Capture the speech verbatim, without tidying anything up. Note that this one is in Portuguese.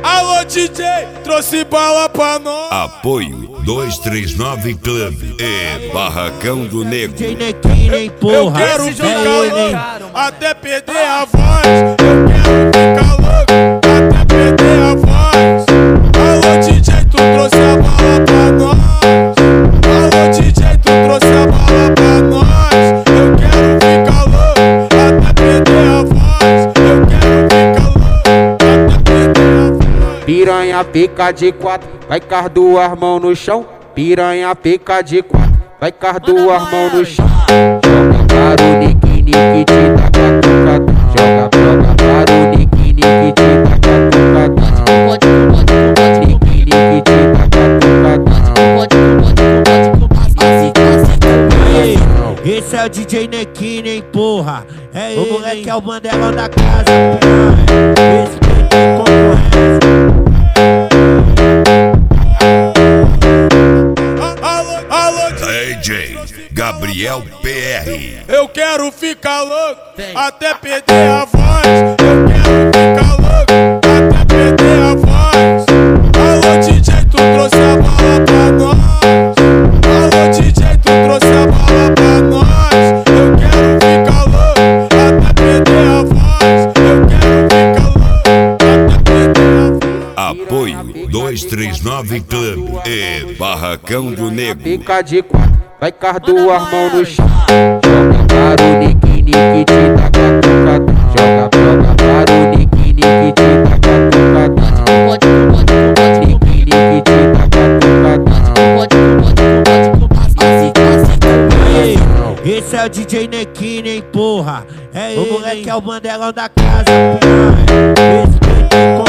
Alô D J, trouxe bala pra nós. Apoio dois três nove Club e Barracão do Negro. D J Nequinho, hein, porra. Eu quero Esse ficar jogo é louco até perder a voz. Eu quero ficar louco até perder a voz. Alô D J, tu trouxe a bala pra nós. Alô D J, tu trouxe a bala pra nós. Eu quero ficar louco até perder a voz. Eu quero ficar louco até perder a voz. Piranha pica de quatro, vai com as duas mãos no chão. Piranha pica de quatro, vai com as duas mãos no chão. Joga para o nique, nique, te dá catucada. Joga, joga para o nique, nique, te dá catucada. Nique, nique, te dá catucada. Esse é o D J Nequinho, hein, porra. É o moleque é o Mandelão da casa. Esse que tem concorrência. D J Gabriel P R. Eu quero ficar louco até perder a voz. Eu quero ficar louco até perder a voz. Alô D J, tu trouxe a bala pra nós. Alô D J, tu trouxe a bala pra nós. Eu quero ficar louco até perder a voz. Eu quero ficar louco até perder a voz. Apoio dois três nove Club e Barracão do Negro. Pica de quatro, vai com as duas mãos no chão. Joga para o nique, nique, te dá catucada. Joga, joga para o nique, nique, te dá catucada. Nique, nique, te dá catucada. Esse é o D J Nequinho, hein, porra. É o moleque é o Mandelão da casa. Esse que tem